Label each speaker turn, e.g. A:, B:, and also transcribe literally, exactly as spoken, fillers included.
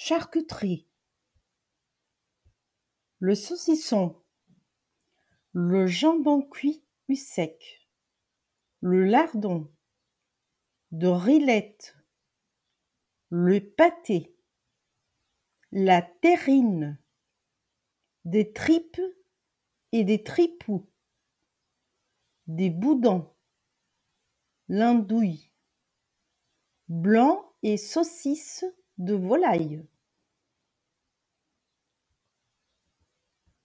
A: Charcuterie. Le saucisson. Le jambon cuit ou sec. Le lardon. De rillettes. Le pâté. La terrine. Des tripes et des tripous. Des boudins. L'andouille. Blanc et saucisse de volaille.